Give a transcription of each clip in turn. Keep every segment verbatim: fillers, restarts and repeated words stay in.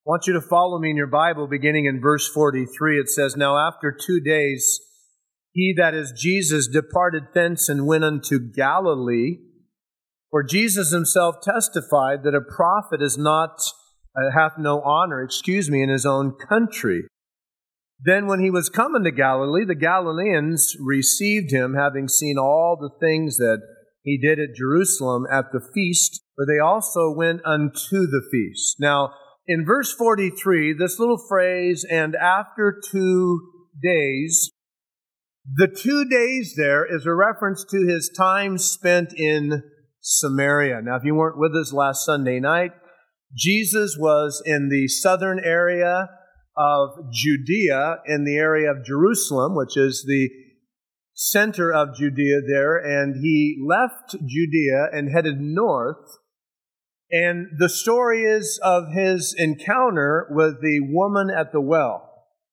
I want you to follow me in your Bible, beginning in verse forty-three. It says, "Now after two days, he, that is Jesus, departed thence and went unto Galilee. For Jesus himself testified that a prophet is not, uh, hath no honor, excuse me, in his own country. Then when he was come into Galilee, the Galileans received him, having seen all the things that he did at Jerusalem at the feast, for they also went unto the feast." Now, in verse forty-three, this little phrase, "and after two days," the two days there is a reference to his time spent in Samaria. Now, if you weren't with us last Sunday night, Jesus was in the southern area of Judea, in the area of Jerusalem, which is the center of Judea there, and he left Judea and headed north. And the story is of his encounter with the woman at the well.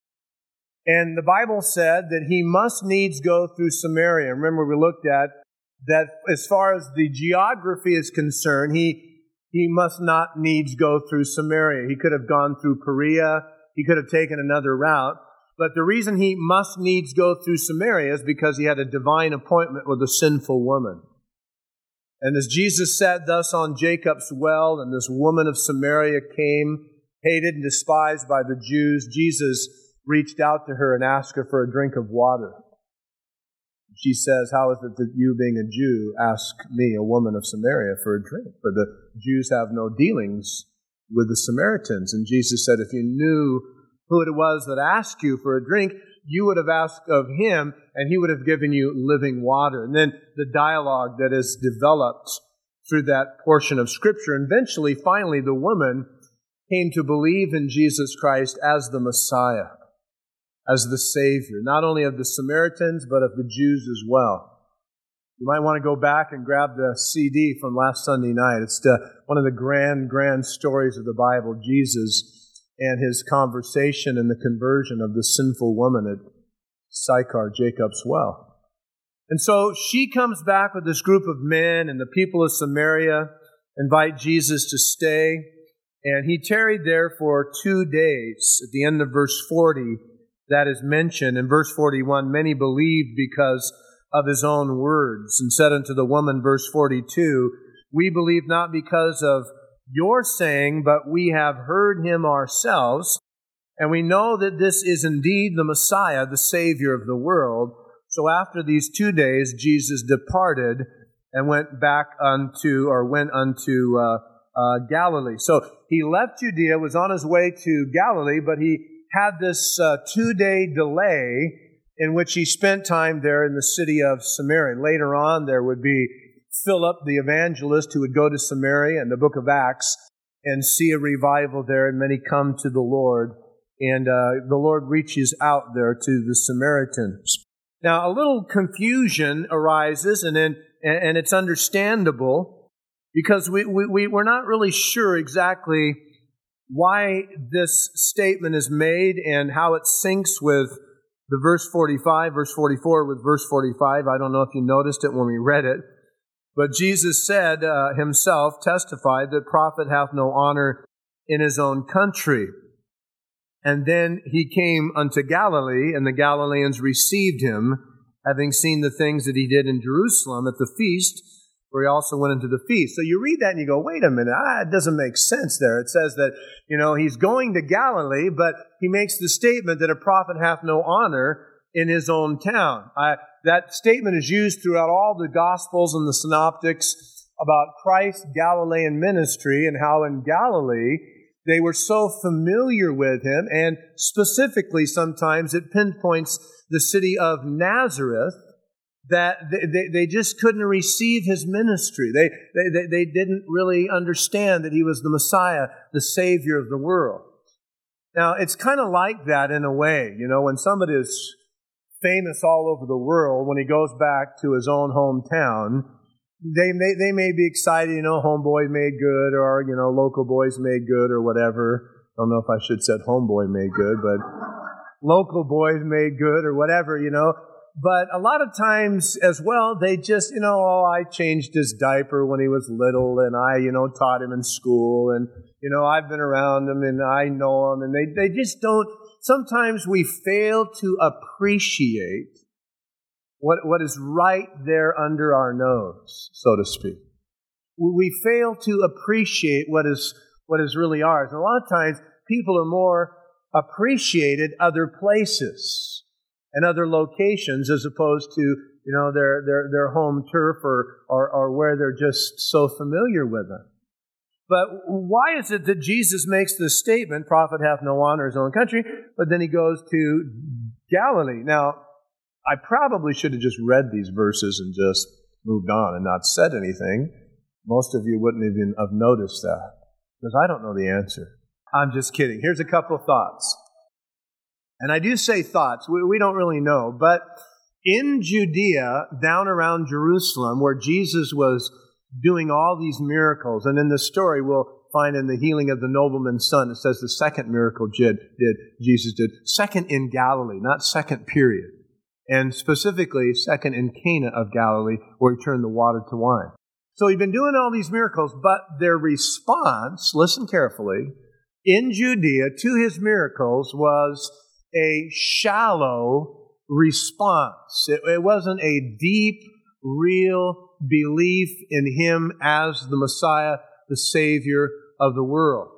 And the Bible said that he must needs go through Samaria. Remember, we looked at that as far as the geography is concerned, he, he must not needs go through Samaria. He could have gone through Perea. He could have taken another route. But the reason he must needs go through Samaria is because he had a divine appointment with a sinful woman. And as Jesus sat thus on Jacob's well, and this woman of Samaria came, hated and despised by the Jews, Jesus reached out to her and asked her for a drink of water. She says, "How is it that you, being a Jew, ask me, a woman of Samaria, for a drink? For the Jews have no dealings with the Samaritans." And Jesus said, "If you knew who it was that asked you for a drink, you would have asked of him, and he would have given you living water." And then the dialogue that is developed through that portion of Scripture. And eventually, finally, the woman came to believe in Jesus Christ as the Messiah, as the Savior, not only of the Samaritans, but of the Jews as well. You might want to go back and grab the C D from last Sunday night. It's the, one of the grand, grand stories of the Bible, Jesus and his conversation and the conversion of the sinful woman at Sychar, Jacob's well. And so she comes back with this group of men, and the people of Samaria invite Jesus to stay. And he tarried there for two days. At the end of verse forty, that is mentioned. In verse forty-one, many believed because of his own words, and said unto the woman, verse forty-two, "We believe not because of your saying, but we have heard him ourselves, and we know that this is indeed the Messiah, the Savior of the world." So after these two days, Jesus departed and went back unto, or went unto uh, uh, Galilee. So he left Judea, was on his way to Galilee, but he had this uh, two-day delay in which he spent time there in the city of Samaria. Later on, there would be Philip, the evangelist, who would go to Samaria in the book of Acts and see a revival there, and many come to the Lord, and uh, the Lord reaches out there to the Samaritans. Now, a little confusion arises, and then, and it's understandable, because we, we, we're not really sure exactly why this statement is made and how it syncs with the verse forty-five, verse forty-four with verse forty-five. I don't know if you noticed it when we read it. But Jesus said uh, himself, testified, that prophet hath no honor in his own country. And then he came unto Galilee, and the Galileans received him, having seen the things that he did in Jerusalem at the feast, where he also went into the feast. So you read that and you go, wait a minute, ah, it doesn't make sense there. It says that, you know, he's going to Galilee, but he makes the statement that a prophet hath no honor in his own town. I, that statement is used throughout all the Gospels and the Synoptics about Christ's Galilean ministry, and how in Galilee they were so familiar with him, and specifically sometimes it pinpoints the city of Nazareth, that they, they, they just couldn't receive his ministry. They, they, they didn't really understand that he was the Messiah, the Savior of the world. Now, it's kind of like that in a way. You know, when somebody is famous all over the world, when he goes back to his own hometown, they may, they may be excited, you know, homeboy made good, or, you know, local boys made good, or whatever. I don't know if I should have said homeboy made good, but local boys made good, or whatever, you know. but a lot of times as well, they just, you know, oh, I changed his diaper when he was little, and I, you know, taught him in school, and, you know, I've been around him, and I know him, and they, they just don't, sometimes we fail to appreciate what, what is right there under our nose, so to speak. We fail to appreciate what is, what is really ours. And a lot of times, people are more appreciated other places and other locations as opposed to, you know, their their their home turf or, or or where they're just so familiar with them. But why is it that Jesus makes this statement, prophet hath no honor in his own country, but then he goes to Galilee? Now, I probably should have just read these verses and just moved on and not said anything. Most of you wouldn't even have noticed that, because I don't know the answer. I'm just kidding. Here's a couple thoughts. And I do say thoughts. We, we don't really know. But in Judea, down around Jerusalem, where Jesus was doing all these miracles, and in the story we'll find in the healing of the nobleman's son, it says the second miracle did, did Jesus did. Second in Galilee, not second period. And specifically, second in Cana of Galilee, where he turned the water to wine. So he'd been doing all these miracles, but their response, listen carefully, in Judea to his miracles was a shallow response. It, it wasn't a deep, real belief in him as the Messiah, the Savior of the world.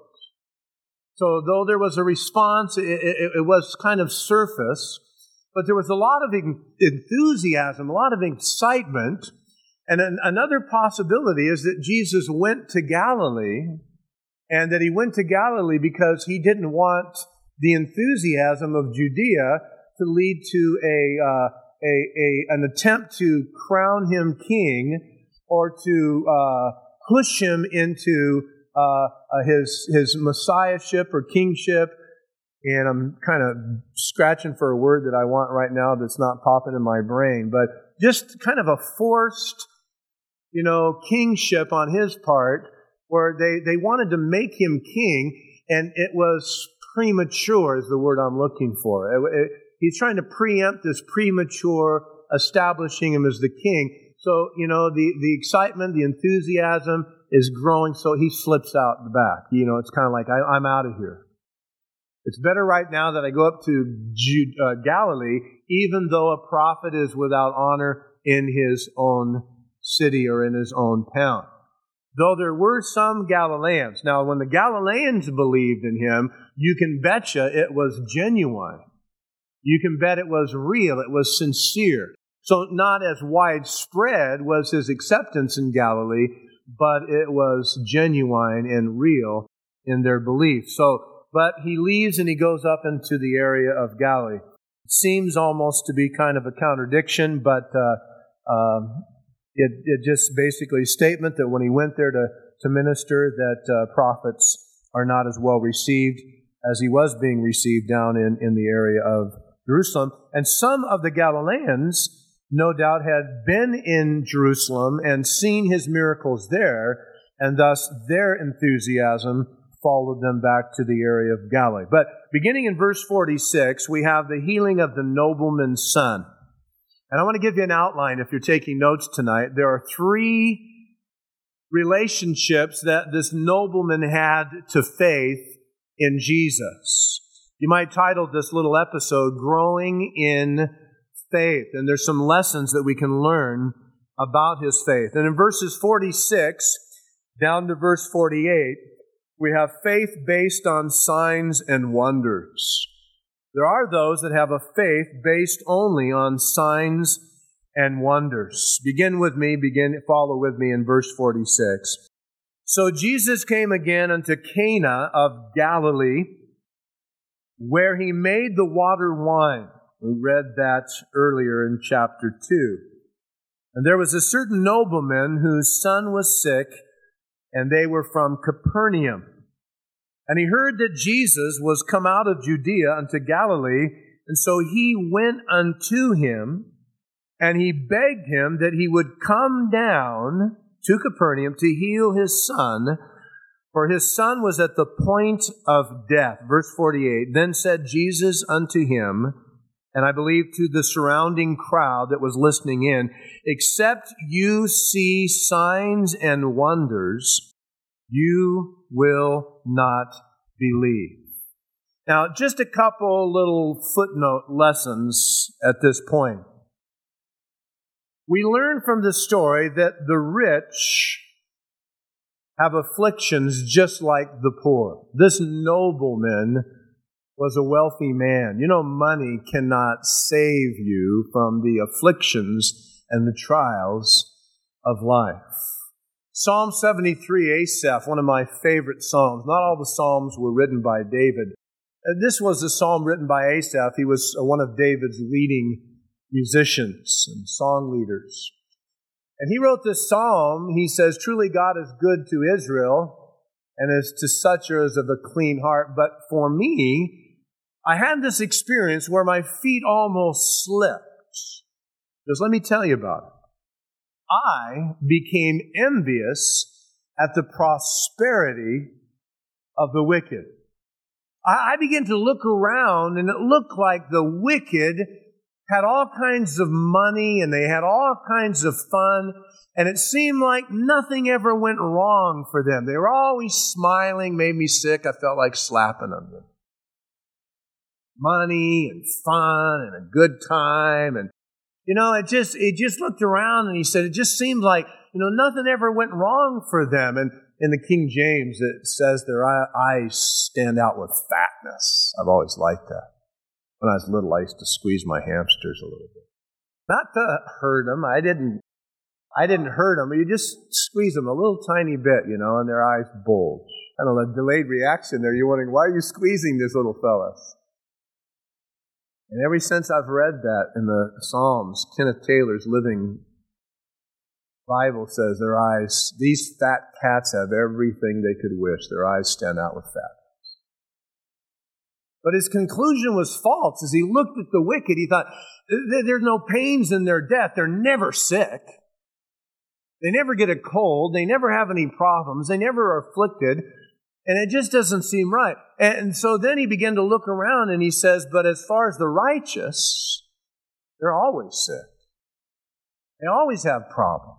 So though there was a response, it, it, it was kind of surface, but there was a lot of enthusiasm, a lot of excitement. And an, another possibility is that Jesus went to Galilee, and that he went to Galilee because he didn't want the enthusiasm of Judea to lead to a, uh, a, a an attempt to crown him king or to uh, push him into uh, his his messiahship or kingship. And I'm kind of scratching for a word that I want right now that's not popping in my brain, but just kind of a forced, you know, kingship on his part, where they, they wanted to make him king, and it was premature is the word I'm looking for. It, it, he's trying to preempt this premature establishing him as the king. So, you know, the, the excitement, the enthusiasm is growing, so he slips out the back. You know, it's kind of like, I, I'm out of here. It's better right now that I go up to Jude, uh, Galilee, even though a prophet is without honor in his own city or in his own town. Though there were some Galileans. Now, when the Galileans believed in him, you can betcha it was genuine. You can bet it was real. It was sincere. So not as widespread was his acceptance in Galilee, but it was genuine and real in their belief. So, but he leaves and he goes up into the area of Galilee. It seems almost to be kind of a contradiction, but uh, um, It, it just basically a statement that when he went there to, to minister, that uh, prophets are not as well received as he was being received down in, in the area of Jerusalem. And some of the Galileans, no doubt, had been in Jerusalem and seen his miracles there, and thus their enthusiasm followed them back to the area of Galilee. But beginning in verse forty-six, we have the healing of the nobleman's son. And I want to give you an outline if you're taking notes tonight. There are three relationships that this nobleman had to faith in Jesus. You might title this little episode, Growing in Faith. And there's some lessons that we can learn about his faith. And in verses forty-six down to verse forty-eight, we have faith based on signs and wonders. There are those that have a faith based only on signs and wonders. Begin with me, begin, follow with me in verse forty-six. So Jesus came again unto Cana of Galilee, where he made the water wine. We read that earlier in chapter two. And there was a certain nobleman whose son was sick, and they were from Capernaum. And he heard that Jesus was come out of Judea unto Galilee, and so he went unto him, and he begged him that he would come down to Capernaum to heal his son, for his son was at the point of death. Verse forty-eight, then said Jesus unto him, and I believe to the surrounding crowd that was listening in, except you see signs and wonders, you will not believe. Now, just a couple little footnote lessons at this point. We learn from this story that the rich have afflictions just like the poor. This nobleman was a wealthy man. You know, money cannot save you from the afflictions and the trials of life. Psalm seventy-three, Asaph, one of my favorite psalms. Not all the psalms were written by David. This was a psalm written by Asaph. He was one of David's leading musicians and song leaders. And he wrote this psalm. He says, "Truly God is good to Israel, and is to such as of a clean heart. But for me, I had this experience where my feet almost slipped." Just let me tell you about it. I became envious at the prosperity of the wicked. I began to look around, and it looked like the wicked had all kinds of money, and they had all kinds of fun, and it seemed like nothing ever went wrong for them. They were always smiling, made me sick. I felt like slapping them. Money and fun and a good time, and you know, it just it just looked around, and he said it just seemed like, you know, nothing ever went wrong for them. And in the King James, it says their eyes stand out with fatness. I've always liked that. When I was little, I used to squeeze my hamsters a little bit. Not to hurt them. I didn't, I didn't hurt them. But you just squeeze them a little tiny bit, you know, and their eyes bulge. Kind of a delayed reaction there. You're wondering, why are you squeezing this little fella? And ever since I've read that in the Psalms, Kenneth Taylor's Living Bible says their eyes, these fat cats have everything they could wish. Their eyes stand out with fat. But his conclusion was false. As he looked at the wicked, he thought, there's no pains in their death. They're never sick. They never get a cold. They never have any problems. They never are afflicted. And it just doesn't seem right. And so then he began to look around, and he says, but as far as the righteous, they're always sick. They always have problems.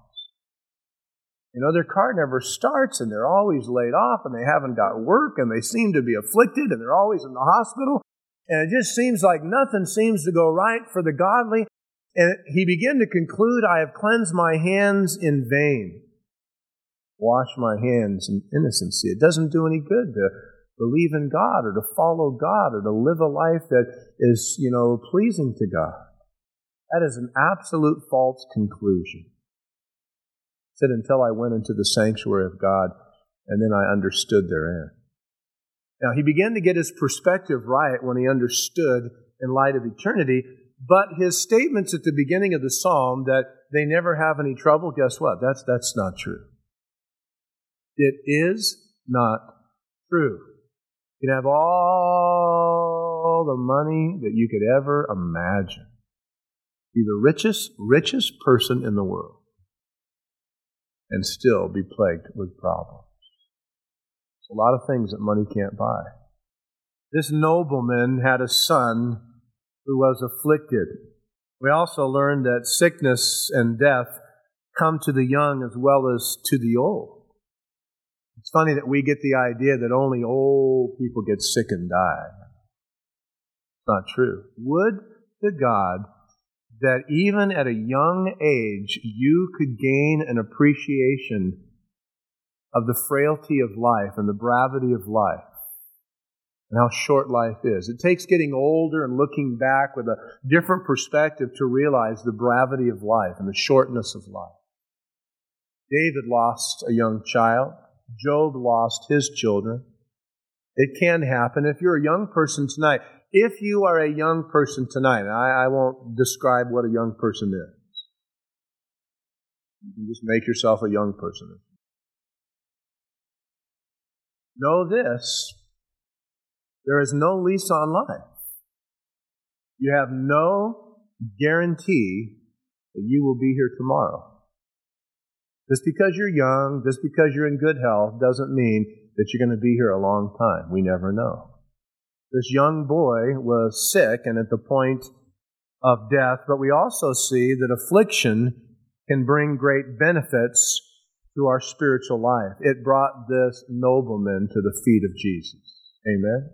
You know, their car never starts, and they're always laid off, and they haven't got work, and they seem to be afflicted, and they're always in the hospital. And it just seems like nothing seems to go right for the godly. And he began to conclude, I have cleansed my hands in vain. Wash my hands in innocency. It doesn't do any good to believe in God or to follow God or to live a life that is, you know, pleasing to God. That is an absolute false conclusion. He said, until I went into the sanctuary of God, and then I understood therein. Now, he began to get his perspective right when he understood in light of eternity, but his statements at the beginning of the psalm that they never have any trouble, guess what? That's, that's not true. It is not true. You can have all the money that you could ever imagine. Be the richest, richest person in the world, and still be plagued with problems. There's a lot of things that money can't buy. This nobleman had a son who was afflicted. We also learned that sickness and death come to the young as well as to the old. It's funny that we get the idea that only old people get sick and die. It's not true. Would to God that even at a young age you could gain an appreciation of the frailty of life and the brevity of life and how short life is. It takes getting older and looking back with a different perspective to realize the brevity of life and the shortness of life. David lost a young child. Job lost his children. It can happen. If you're a young person tonight, if you are a young person tonight, I, I won't describe what a young person is. You can just make yourself a young person. Know this, there is no lease on life. You have no guarantee that you will be here tomorrow. Just because you're young, just because you're in good health, doesn't mean that you're going to be here a long time. We never know. This young boy was sick, and at the point of death, but we also see that affliction can bring great benefits to our spiritual life. It brought this nobleman to the feet of Jesus. Amen?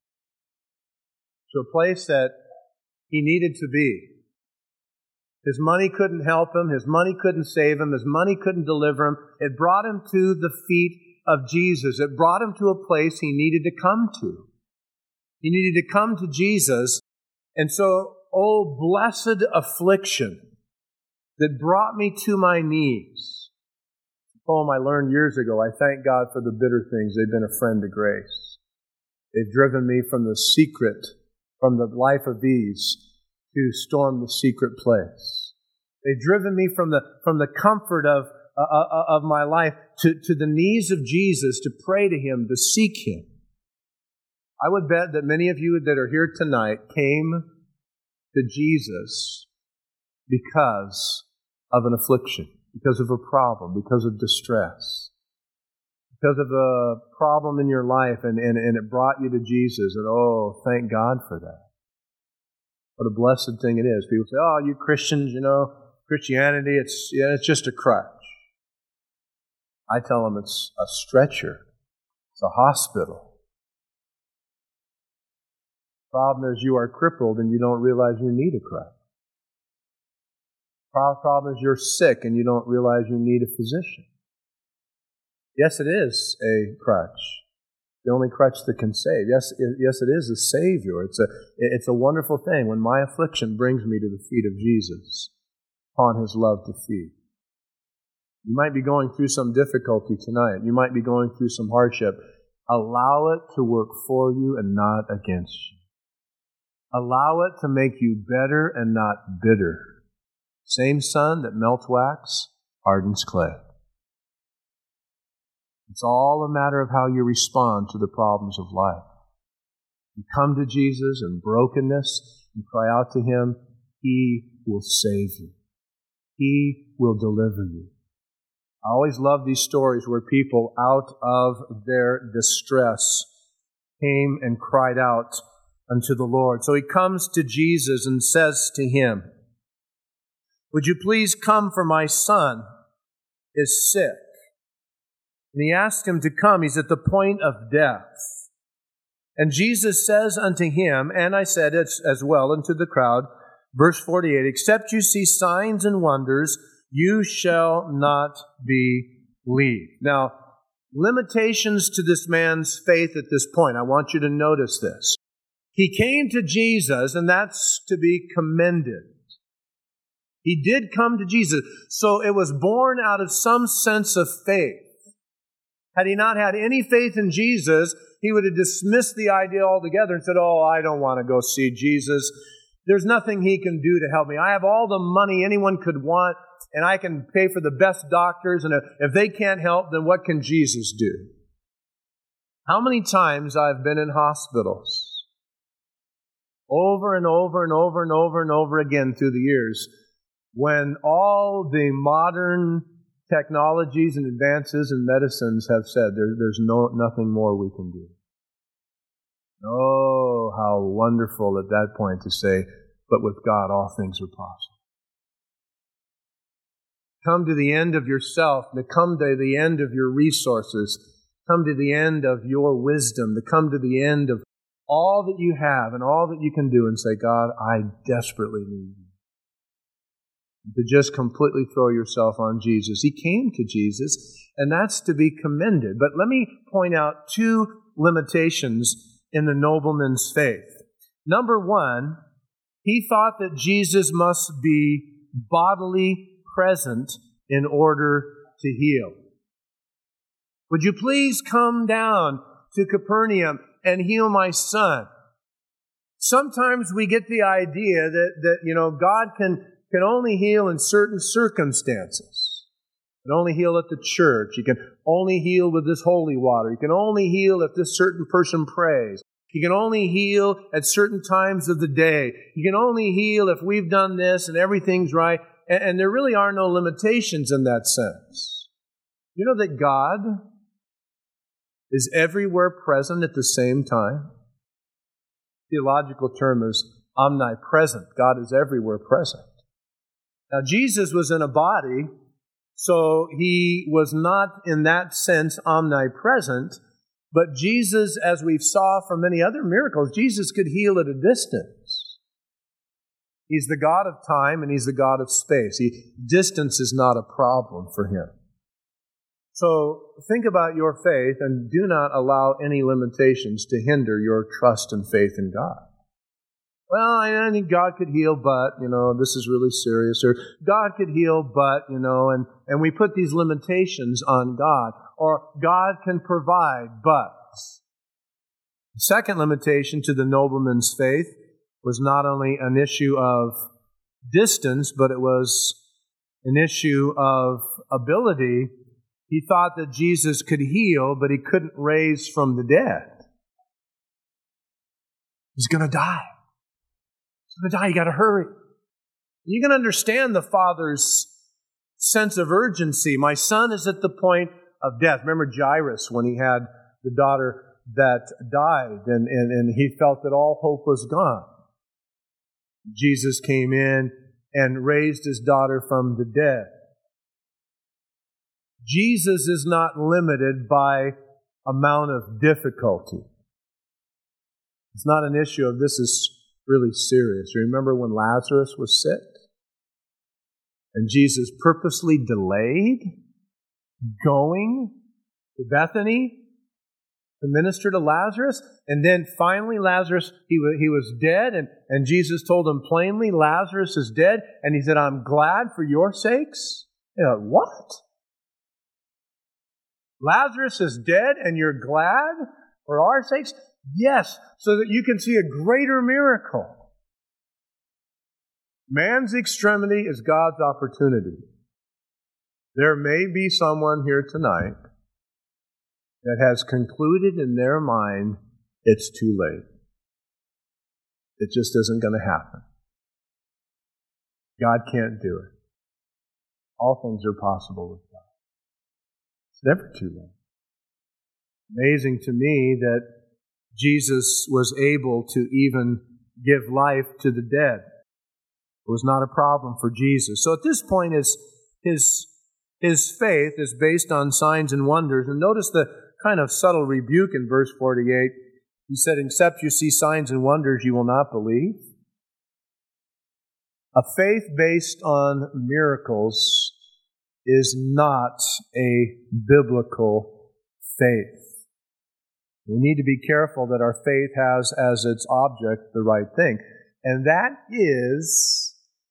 To a place that he needed to be. His money couldn't help him. His money couldn't save him. His money couldn't deliver him. It brought him to the feet of Jesus. It brought him to a place he needed to come to. He needed to come to Jesus. And so, oh, blessed affliction that brought me to my knees. A poem I learned years ago. I thank God for the bitter things. They've been a friend to grace. They've driven me from the secret, from the life of ease, to storm the secret place. They've driven me from the from the comfort of uh, of my life to, to the knees of Jesus, to pray to Him, to seek Him. I would bet that many of you that are here tonight came to Jesus because of an affliction, because of a problem, because of distress, because of a problem in your life, and, and, and it brought you to Jesus. And oh, thank God for that. What a blessed thing it is. People say, oh, you Christians, you know, Christianity, it's yeah, it's just a crutch. I tell them it's a stretcher. It's a hospital. The problem is you are crippled and you don't realize you need a crutch. The problem is you're sick and you don't realize you need a physician. Yes, it is a crutch. The only crutch that can save. Yes, it, yes, it is a Savior. It's a, it's a wonderful thing when my affliction brings me to the feet of Jesus, upon His love to feed. You might be going through some difficulty tonight. You might be going through some hardship. Allow it to work for you and not against you. Allow it to make you better and not bitter. Same sun that melts wax hardens clay. It's all a matter of how you respond to the problems of life. You come to Jesus in brokenness and cry out to Him. He will save you. He will deliver you. I always love these stories where people, out of their distress, came and cried out unto the Lord. So he comes to Jesus and says to Him, would you please come, for my son is sick? And he asked him to come. He's at the point of death. And Jesus says unto him, and I said it as well unto the crowd, verse forty-eight, except you see signs and wonders, you shall not believe. Now, limitations to this man's faith at this point. I want you to notice this. He came to Jesus, and that's to be commended. He did come to Jesus, so it was born out of some sense of faith. Had he not had any faith in Jesus, he would have dismissed the idea altogether and said, oh, I don't want to go see Jesus. There's nothing He can do to help me. I have all the money anyone could want, and I can pay for the best doctors, and if, if they can't help, then what can Jesus do? How many times I've been in hospitals, over and over and over and over and over again through the years, when all the modern technologies and advances in medicines have said there, there's no nothing more we can do. Oh, how wonderful at that point to say, but with God all things are possible. Come to the end of yourself, to come to the end of your resources, come to the end of your wisdom, to come to the end of all that you have and all that you can do and say, God, I desperately need you. To just completely throw yourself on Jesus. He came to Jesus, and that's to be commended. But let me point out two limitations in the nobleman's faith. Number one, he thought that Jesus must be bodily present in order to heal. Would you please come down to Capernaum and heal my son? Sometimes we get the idea that, that you know, God can can only heal in certain circumstances. He can only heal at the church. He can only heal with this holy water. He can only heal if this certain person prays. He can only heal at certain times of the day. He can only heal if we've done this and everything's right. And, and there really are no limitations in that sense. You know that God is everywhere present at the same time? The theological term is omnipresent. God is everywhere present. Now, Jesus was in a body, so he was not in that sense omnipresent, but Jesus, as we saw from many other miracles, Jesus could heal at a distance. He's the God of time and He's the God of space. He, distance is not a problem for Him. So think about your faith and do not allow any limitations to hinder your trust and faith in God. Well, I think God could heal, but, you know, this is really serious. Or God could heal, but, you know, and, and we put these limitations on God. Or God can provide, but. The second limitation to the nobleman's faith was not only an issue of distance, but it was an issue of ability. He thought that Jesus could heal, but He couldn't raise from the dead. He's going to die. He's going to die. You got to hurry. You can understand the Father's sense of urgency. My son is at the point of death. Remember Jairus when he had the daughter that died and, and, and he felt that all hope was gone. Jesus came in and raised his daughter from the dead. Jesus is not limited by amount of difficulty. It's not an issue of this is really serious. Remember when Lazarus was sick? And Jesus purposely delayed going to Bethany to minister to Lazarus? And then finally Lazarus, he was, he was dead, and, and Jesus told him plainly, Lazarus is dead. And He said, I'm glad for your sakes. You know, what? Lazarus is dead and you're glad for our sakes? Yes, so that you can see a greater miracle. Man's extremity is God's opportunity. There may be someone here tonight that has concluded in their mind it's too late. It just isn't going to happen. God can't do it. All things are possible with God. It's never too late. Amazing to me that Jesus was able to even give life to the dead. It was not a problem for Jesus. So at this point, his, his, his faith is based on signs and wonders. And notice the kind of subtle rebuke in verse forty-eight. He said, except you see signs and wonders, you will not believe. A faith based on miracles is not a biblical faith. We need to be careful that our faith has as its object the right thing. And that is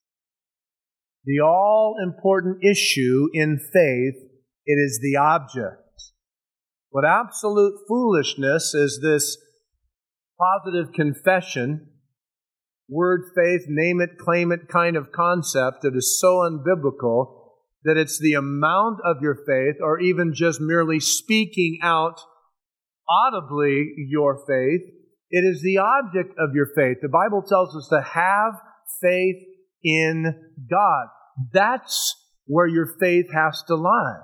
the all-important issue in faith. It is the object. What absolute foolishness is this positive confession, word faith, name it, claim it kind of concept that is so unbiblical that it's the amount of your faith, or even just merely speaking out audibly your faith. It is the object of your faith. The Bible tells us to have faith in God. That's where your faith has to lie.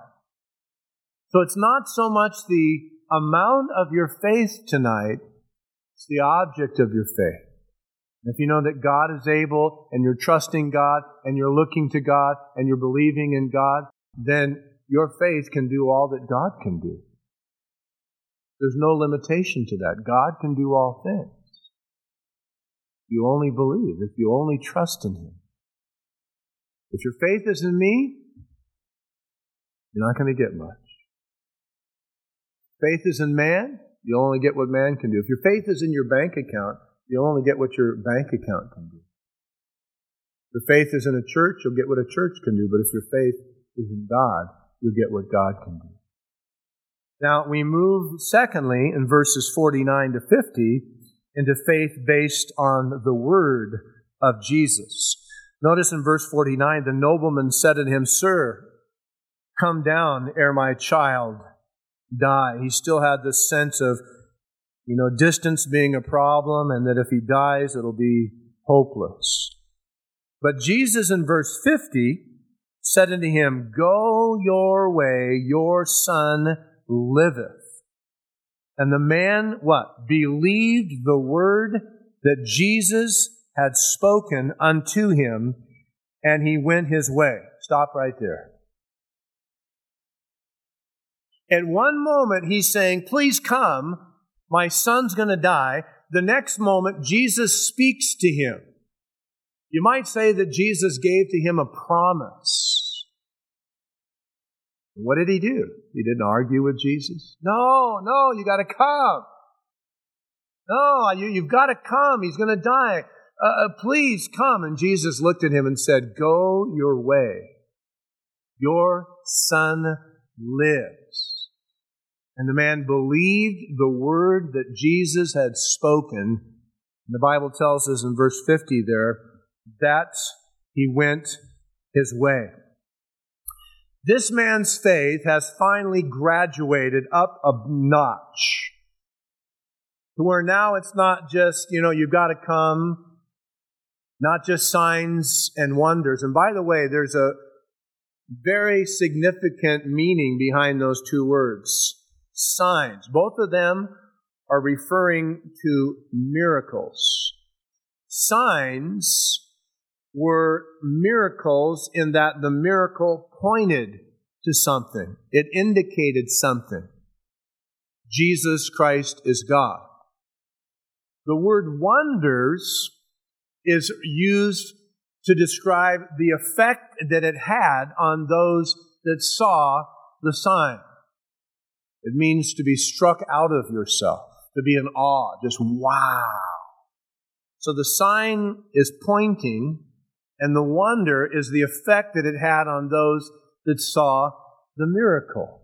So it's not so much the amount of your faith tonight, it's the object of your faith. If you know that God is able, and you're trusting God, and you're looking to God, and you're believing in God, then your faith can do all that God can do. There's no limitation to that. God can do all things. You only believe, if you only trust in Him. If your faith is in me, you're not going to get much. Faith is in man, you'll only get what man can do. If your faith is in your bank account, you'll only get what your bank account can do. If your faith is in a church, you'll get what a church can do. But if your faith is in God, you'll get what God can do. Now, we move, secondly, in verses forty-nine to fifty, into faith based on the word of Jesus. Notice in verse forty-nine, the nobleman said to him, Sir, come down ere my child die. He still had this sense of, you know, distance being a problem, and that if he dies, it'll be hopeless. But Jesus in verse fifty said unto him, Go your way, your son liveth. And the man, what? Believed the word that Jesus had spoken unto him, and he went his way. Stop right there. At one moment, he's saying, please come, my son's going to die. The next moment, Jesus speaks to him. You might say that Jesus gave to him a promise. What did he do? He didn't argue with Jesus. No, no, you got to come. No, you, you've got to come. He's going to die. Uh, uh, please come. And Jesus looked at him and said, go your way. Your son lives. And the man believed the word that Jesus had spoken. The Bible tells us in verse fifty there that he went his way. This man's faith has finally graduated up a notch to where now it's not just, you know, you've got to come, not just signs and wonders. And by the way, there's a very significant meaning behind those two words. Signs. Both of them are referring to miracles. Signs were miracles in that the miracle pointed to something. It indicated something. Jesus Christ is God. The word wonders is used to describe the effect that it had on those that saw the sign. It means to be struck out of yourself, to be in awe, just wow. So the sign is pointing, and the wonder is the effect that it had on those that saw the miracle.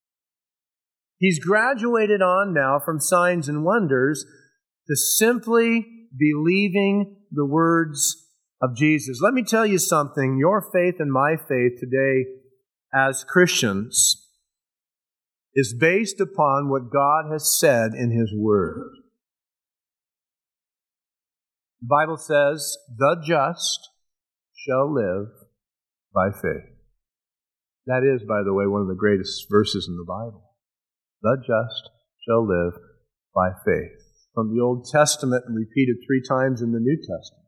He's graduated on now from signs and wonders to simply believing the words of Jesus. Let me tell you something. Your faith and my faith today as Christians is based upon what God has said in His Word. The Bible says, the just shall live by faith. That is, by the way, one of the greatest verses in the Bible. The just shall live by faith. From the Old Testament and repeated three times in the New Testament.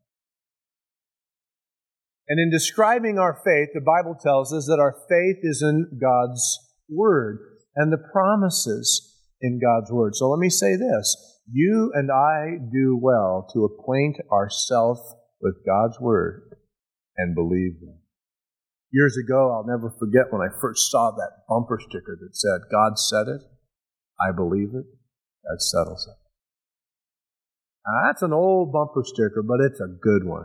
And in describing our faith, the Bible tells us that our faith is in God's Word and the promises in God's Word. So let me say this. You and I do well to acquaint ourselves with God's Word and believe them. Years ago, I'll never forget when I first saw that bumper sticker that said, God said it, I believe it, that settles it. Now, that's an old bumper sticker, but it's a good one.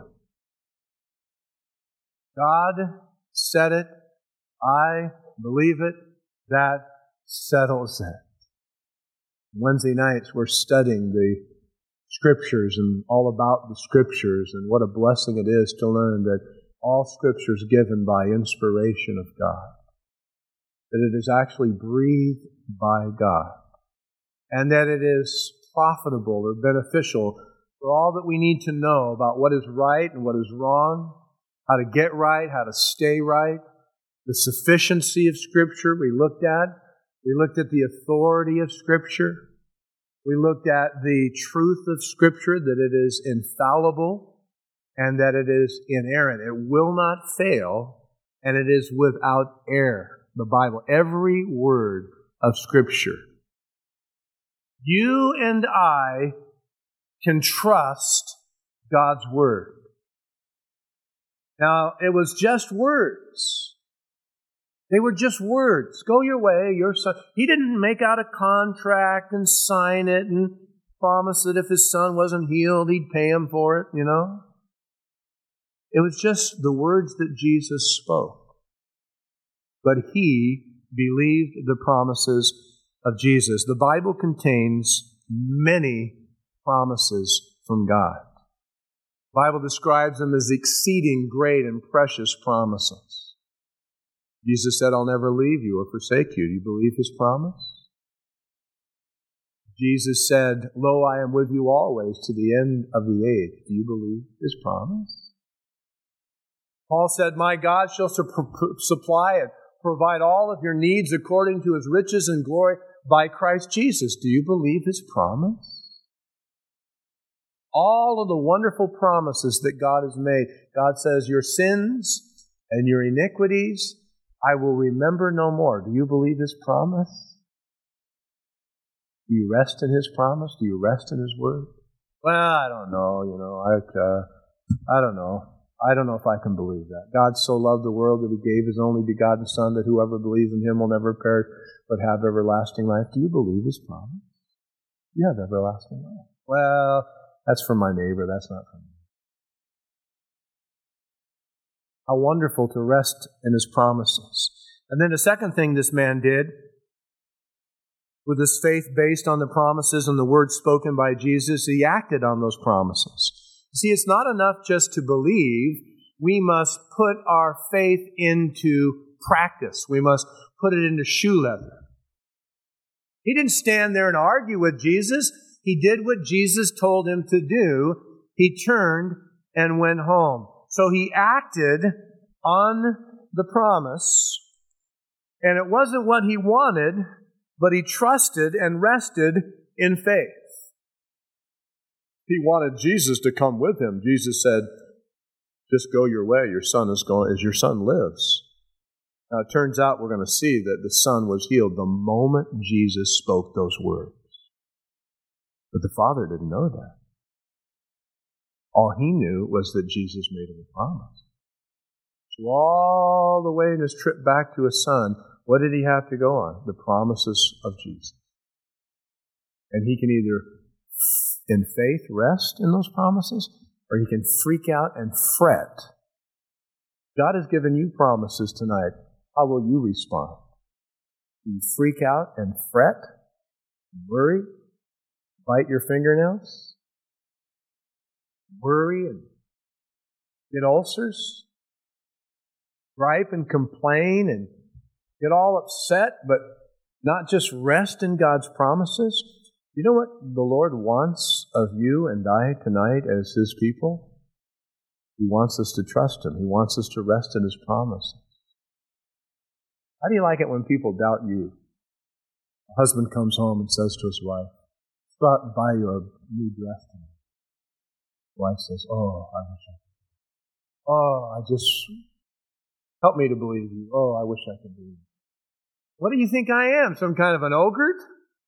God said it, I believe it, that settles it. Wednesday nights we're studying the Scriptures and all about the Scriptures, and what a blessing it is to learn that all Scripture is given by inspiration of God. That it is actually breathed by God. And that it is profitable or beneficial for all that we need to know about what is right and what is wrong, how to get right, how to stay right, the sufficiency of Scripture we looked at. We looked at the authority of Scripture. We looked at the truth of Scripture, that it is infallible and that it is inerrant. It will not fail, and it is without error. The Bible, every word of Scripture. You and I can trust God's Word. Now, it was just words. They were just words. Go your way, your son. He didn't make out a contract and sign it and promise that if his son wasn't healed, he'd pay him for it, you know. It was just the words that Jesus spoke. But he believed the promises of Jesus. The Bible contains many promises from God. The Bible describes them as exceeding great and precious promises. Jesus said, I'll never leave you or forsake you. Do you believe His promise? Jesus said, lo, I am with you always to the end of the age. Do you believe His promise? Paul said, my God shall supply and provide all of your needs according to His riches and glory by Christ Jesus. Do you believe His promise? All of the wonderful promises that God has made. God says, your sins and your iniquities I will remember no more. Do you believe His promise? Do you rest in His promise? Do you rest in His word? Well, I don't know, you know, I, uh, I don't know. I don't know if I can believe that. God so loved the world that He gave His only begotten Son, that whoever believes in Him will never perish but have everlasting life. Do you believe His promise? You have everlasting life. Well, that's for my neighbor. That's not for me. How wonderful to rest in His promises. And then the second thing this man did, with his faith based on the promises and the words spoken by Jesus, he acted on those promises. See, it's not enough just to believe. We must put our faith into practice. We must put it into shoe leather. He didn't stand there and argue with Jesus. He did what Jesus told him to do. He turned and went home. So he acted on the promise, and it wasn't what he wanted, but he trusted and rested in faith. He wanted Jesus to come with him. Jesus said, just go your way. Your son is going, as your son lives. Now, it turns out we're going to see that the son was healed the moment Jesus spoke those words. But the father didn't know that. All he knew was that Jesus made him a promise. So all the way in his trip back to his son, what did he have to go on? The promises of Jesus. And he can either, in faith, rest in those promises, or he can freak out and fret. God has given you promises tonight. How will you respond? Do you freak out and fret, worry, bite your fingernails, worry and get ulcers, gripe and complain and get all upset, but not just rest in God's promises? You know what the Lord wants of you and I tonight as His people? He wants us to trust Him. He wants us to rest in His promises. How do you like it when people doubt you? A husband comes home and says to his wife, "Go out and buy you a new dress tonight." The wife says, "Oh, I wish I could. Oh, I just, help me to believe you. Oh, I wish I could believe you." What do you think I am? Some kind of an ogre?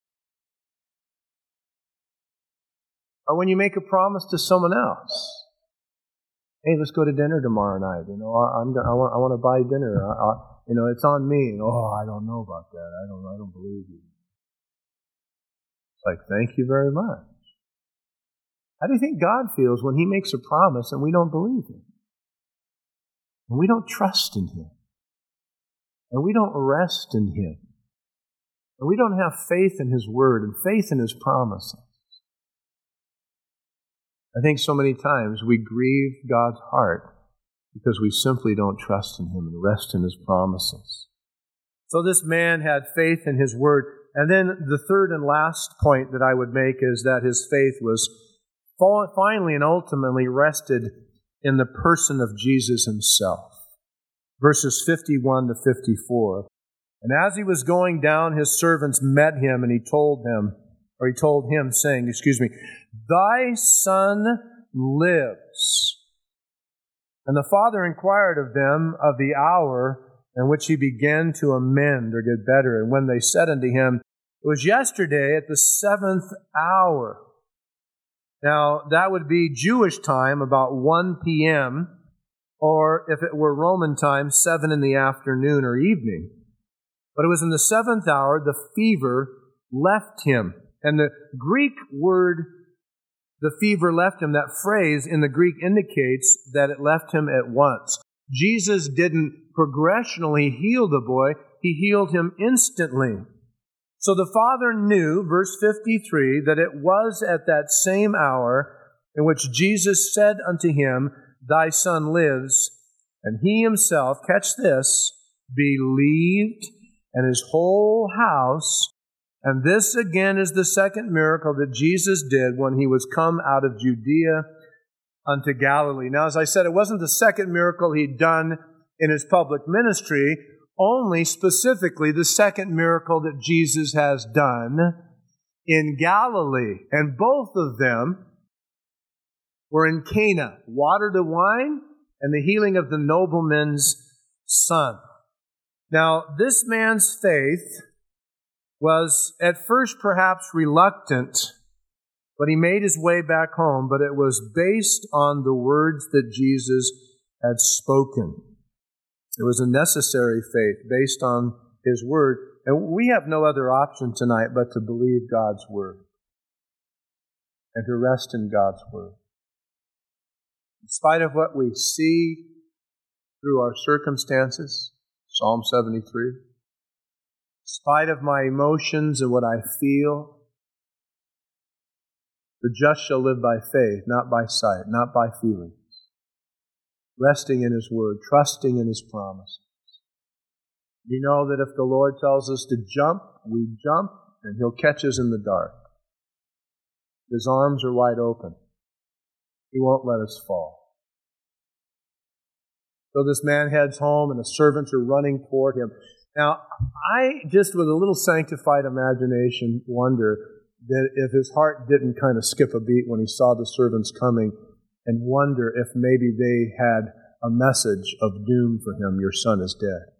Or when you make a promise to someone else, "Hey, let's go to dinner tomorrow night. You know, I, I'm I want I want to buy dinner. I, I, you know, it's on me." And, "Oh, I don't know about that. I don't I don't believe you." It's like, thank you very much. How do you think God feels when He makes a promise and we don't believe Him? And we don't trust in Him? And we don't rest in Him? And we don't have faith in His Word and faith in His promises? I think so many times we grieve God's heart because we simply don't trust in Him and rest in His promises. So this man had faith in His Word. And then the third and last point that I would make is that his faith was finally and ultimately rested in the person of Jesus Himself. Verses fifty-one to fifty-four. "And as he was going down, his servants met him, and he told them, or he told him, saying, excuse me, 'Thy son lives.' And the father inquired of them of the hour in which he began to amend or get better. And when they said unto him, 'It was yesterday at the seventh hour.'" Now, that would be Jewish time, about one p.m., or if it were Roman time, seven in the afternoon or evening. But it was in the seventh hour the fever left him. And the Greek word, "the fever left him," that phrase in the Greek indicates that it left him at once. Jesus didn't progressionally heal the boy. He healed him instantly. So the father knew, verse fifty-three, that it was at that same hour in which Jesus said unto him, "Thy son lives." And he himself, catch this, believed, and his whole house. And this again is the second miracle that Jesus did when He was come out of Judea unto Galilee. Now, as I said, it wasn't the second miracle He'd done in His public ministry, only specifically the second miracle that Jesus has done in Galilee. And both of them were in Cana, water to wine, and the healing of the nobleman's son. Now, this man's faith was at first perhaps reluctant, but he made his way back home, but it was based on the words that Jesus had spoken. It was a necessary faith based on His Word. And we have no other option tonight but to believe God's Word and to rest in God's Word. In spite of what we see through our circumstances, Psalm seventy-three, in spite of my emotions and what I feel, the just shall live by faith, not by sight, not by feelings. Resting in His Word, trusting in His promises. We know that if the Lord tells us to jump, we jump, and He'll catch us in the dark. His arms are wide open. He won't let us fall. So this man heads home, and the servants are running toward him. Now, I just with a little sanctified imagination wonder that if his heart didn't kind of skip a beat when he saw the servants coming, and wonder if maybe they had a message of doom for him, your son is dead.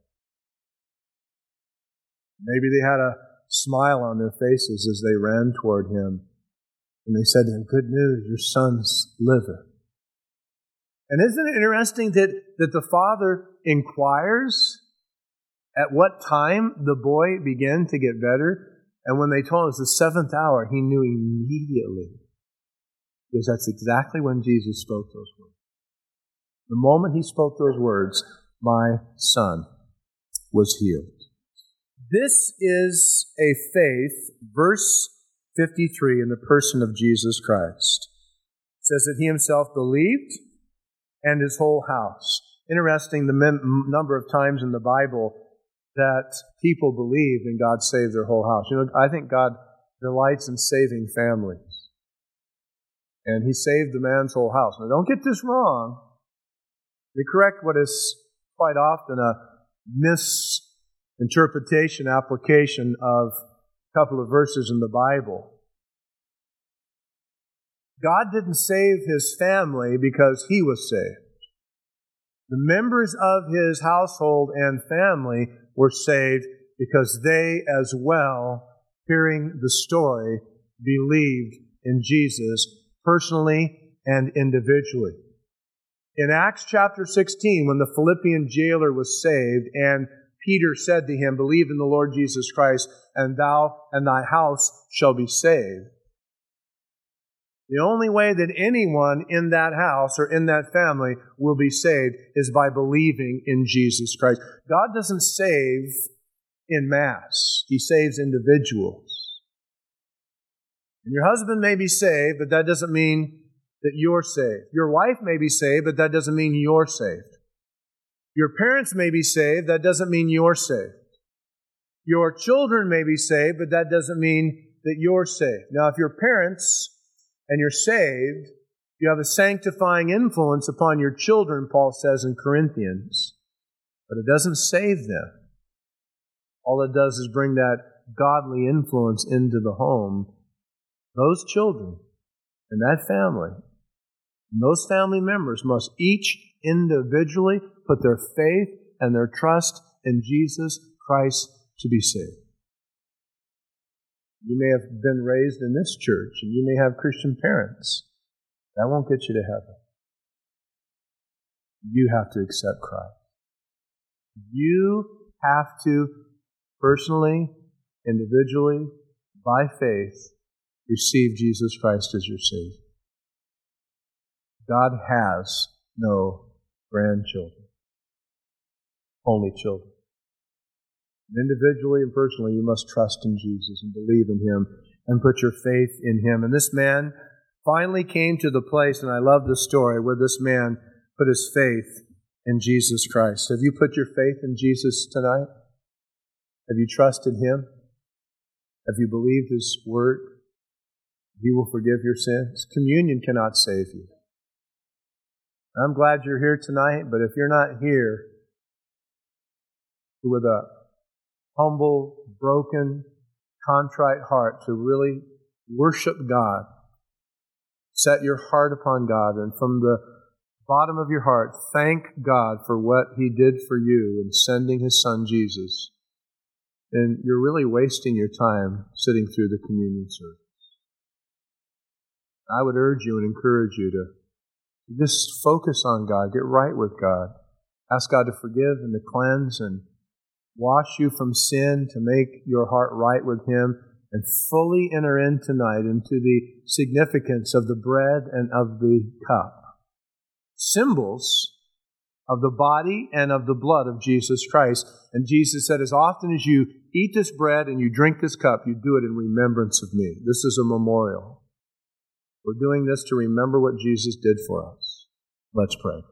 Maybe they had a smile on their faces as they ran toward him, and they said to him, good news, your son's living. And isn't it interesting that, that the father inquires at what time the boy began to get better? And when they told him it was the seventh hour, he knew immediately. Because that's exactly when Jesus spoke those words. The moment He spoke those words, my son was healed. This is a faith, verse fifty-three, in the person of Jesus Christ. It says that He Himself believed and His whole house. Interesting the mem- number of times in the Bible that people believed and God saved their whole house. You know, I think God delights in saving families. And He saved the man's whole house. Now, don't get this wrong. To correct what is quite often a misinterpretation, application of a couple of verses in the Bible. God didn't save His family because He was saved. The members of His household and family were saved because they as well, hearing the story, believed in Jesus personally and individually. In Acts chapter sixteen, when the Philippian jailer was saved, and Peter said to him, believe in the Lord Jesus Christ, and thou and thy house shall be saved. The only way that anyone in that house or in that family will be saved is by believing in Jesus Christ. God doesn't save in mass. He saves individuals. And your husband may be saved, but that doesn't mean that you're saved. Your wife may be saved, but that doesn't mean you're saved. Your parents may be saved, that doesn't mean you're saved. Your children may be saved, but that doesn't mean that you're saved. Now, if your parents and you're saved, you have a sanctifying influence upon your children, Paul says in Corinthians, but it doesn't save them. All it does is bring that godly influence into the home. Those children and that family, and those family members must each individually put their faith and their trust in Jesus Christ to be saved. You may have been raised in this church, and you may have Christian parents. That won't get you to heaven. You have to accept Christ. You have to personally, individually, by faith, receive Jesus Christ as your Savior. God has no grandchildren, only children. Individually and personally, you must trust in Jesus and believe in Him and put your faith in Him. And this man finally came to the place, and I love this story, where this man put his faith in Jesus Christ. Have you put your faith in Jesus tonight? Have you trusted Him? Have you believed His Word? He will forgive your sins. Communion cannot save you. I'm glad you're here tonight, but if you're not here with a humble, broken, contrite heart to really worship God, set your heart upon God, and from the bottom of your heart, thank God for what He did for you in sending His Son Jesus, then you're really wasting your time sitting through the communion service. I would urge you and encourage you to just focus on God, get right with God, ask God to forgive and to cleanse and wash you from sin, to make your heart right with Him, and fully enter in tonight into the significance of the bread and of the cup. Symbols of the body and of the blood of Jesus Christ. And Jesus said, as often as you eat this bread and you drink this cup, you do it in remembrance of me. This is a memorial. We're doing this to remember what Jesus did for us. Let's pray.